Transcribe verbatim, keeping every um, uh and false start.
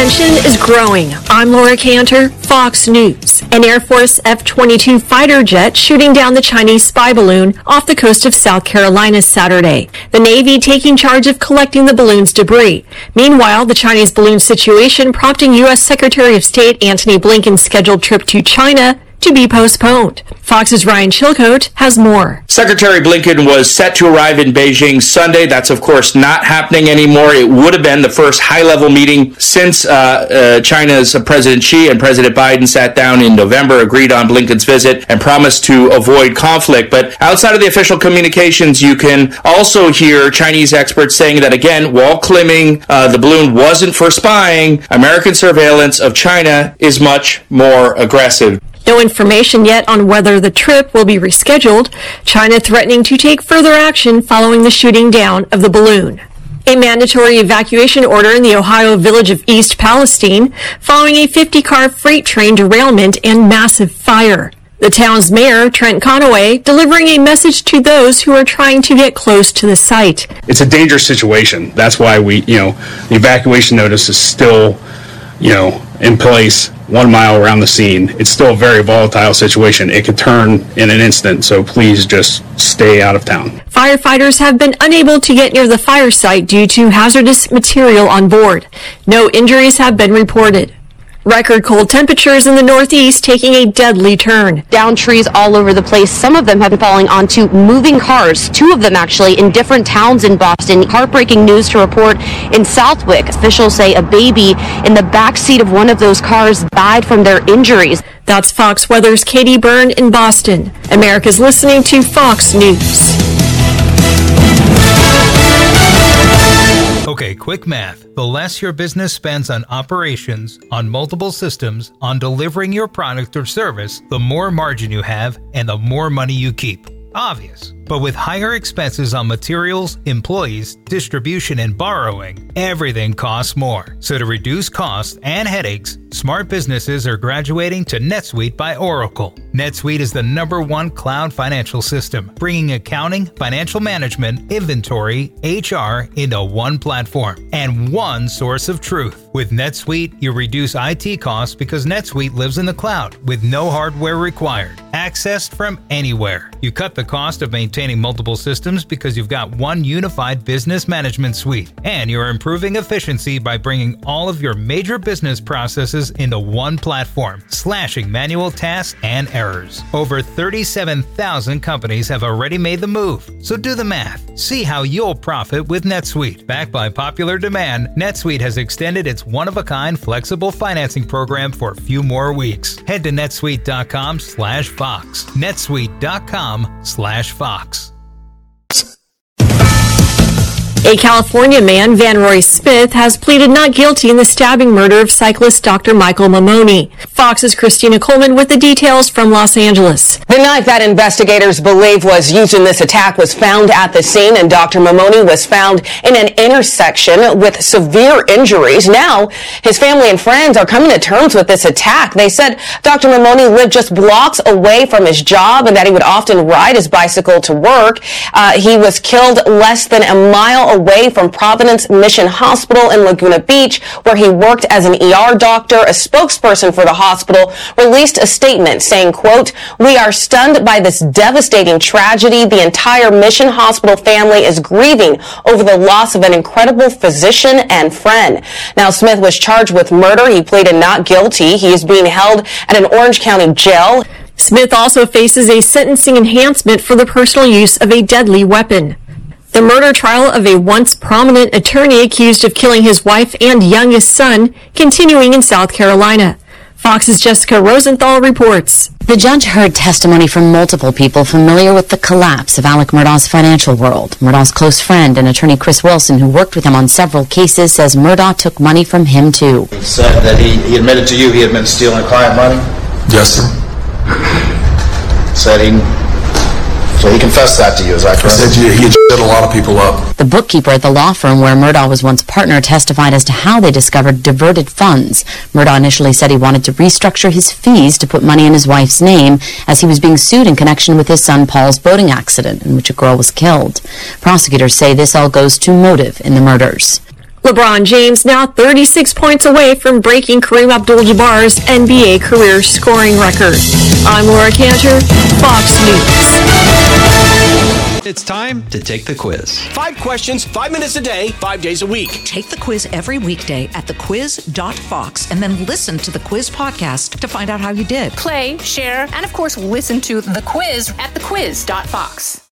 tension is growing. I'm Laura Cantor, Fox News. An Air Force F twenty-two fighter jet shooting down the Chinese spy balloon off the coast of South Carolina Saturday. The Navy taking charge of collecting the balloon's debris. Meanwhile, the Chinese balloon situation prompting U S Secretary of State Antony Blinken's scheduled trip to China to be postponed. Fox's Ryan Chilcote has more. Secretary Blinken was set to arrive in Beijing Sunday. That's, of course, not happening anymore. It would have been the first high-level meeting since uh, uh, China's President Xi and President Biden sat down in November, agreed on Blinken's visit, and promised to avoid conflict. But outside of the official communications, you can also hear Chinese experts saying that, again, while claiming uh, the balloon wasn't for spying, American surveillance of China is much more aggressive. No information yet on whether the trip will be rescheduled, China threatening to take further action following the shooting down of the balloon. A mandatory evacuation order in the Ohio village of East Palestine following a fifty-car freight train derailment and massive fire. The town's mayor, Trent Conaway, delivering a message to those who are trying to get close to the site. It's a dangerous situation. That's why we, you know, the evacuation notice is still, you know, in place one mile around the scene. It's still a very volatile situation. It could turn in an instant, so please just stay out of town. Firefighters have been unable to get near the fire site due to hazardous material on board. No injuries have been reported. Record cold temperatures in the Northeast taking a deadly turn. Down trees all over the place. Some of them have been falling onto moving cars. Two of them actually in different towns in Boston. Heartbreaking news to report in Southwick. Officials say a baby in the back seat of one of those cars died from their injuries. That's Fox Weather's Katie Byrne in Boston. America's listening to Fox News. Okay, quick math. The less your business spends on operations, on multiple systems, on delivering your product or service, the more margin you have and the more money you keep. Obvious. But with higher expenses on materials, employees, distribution, and borrowing, everything costs more. So to reduce costs and headaches, smart businesses are graduating to NetSuite by Oracle. NetSuite is the number one cloud financial system, bringing accounting, financial management, inventory, H R into one platform and one source of truth. With NetSuite, you reduce I T costs because NetSuite lives in the cloud with no hardware required, accessed from anywhere. You cut the cost of maintaining multiple systems because you've got one unified business management suite, and you're improving efficiency by bringing all of your major business processes into one platform, slashing manual tasks and errors. Over thirty-seven thousand companies have already made the move, so do the math. See how you'll profit with NetSuite. Backed by popular demand, NetSuite has extended its one-of-a-kind flexible financing program for a few more weeks. Head to netsuite.com slash Fox. netsuite.com slash Fox. A California man, Van Roy Smith, has pleaded not guilty in the stabbing murder of cyclist Doctor Michael Mamoni. Fox's Christina Coleman with the details from Los Angeles. The knife that investigators believe was used in this attack was found at the scene, and Doctor Mamoni was found in an intersection with severe injuries. Now, his family and friends are coming to terms with this attack. They said Doctor Mamoni lived just blocks away from his job and that he would often ride his bicycle to work. Uh, he was killed less than a mile away from Providence Mission Hospital in Laguna Beach, where he worked as an E R doctor. A spokesperson for the hospital released a statement saying, quote, "We are stunned by this devastating tragedy. The entire Mission Hospital family is grieving over the loss of an incredible physician and friend." Now, Smith was charged with murder. He pleaded not guilty. He is being held at an Orange County jail. Smith also faces a sentencing enhancement for the personal use of a deadly weapon. The murder trial of a once prominent attorney accused of killing his wife and youngest son continuing in South Carolina. Fox's Jessica Rosenthal reports. The judge heard testimony from multiple people familiar with the collapse of Alec Murdaugh's financial world. Murdaugh's close friend and attorney Chris Wilson, who worked with him on several cases, says Murdaugh took money from him too. He said that he, he admitted to you he had been stealing client money? Yes, sir. Said he... So he confessed that to you, is that correct? I said he had shut a lot of people up. The bookkeeper at the law firm where Murdaugh was once partner testified as to how they discovered diverted funds. Murdaugh initially said he wanted to restructure his fees to put money in his wife's name, as he was being sued in connection with his son Paul's boating accident in which a girl was killed. Prosecutors say this all goes to motive in the murders. LeBron James now thirty-six points away from breaking Kareem Abdul-Jabbar's N B A career scoring record. I'm Laura Cantor, Fox News. It's time to take the quiz. Five questions, five minutes a day, five days a week. Take the quiz every weekday at the quiz dot fox and then listen to the quiz podcast to find out how you did. Play, share, and of course, listen to The Quiz at the quiz dot fox.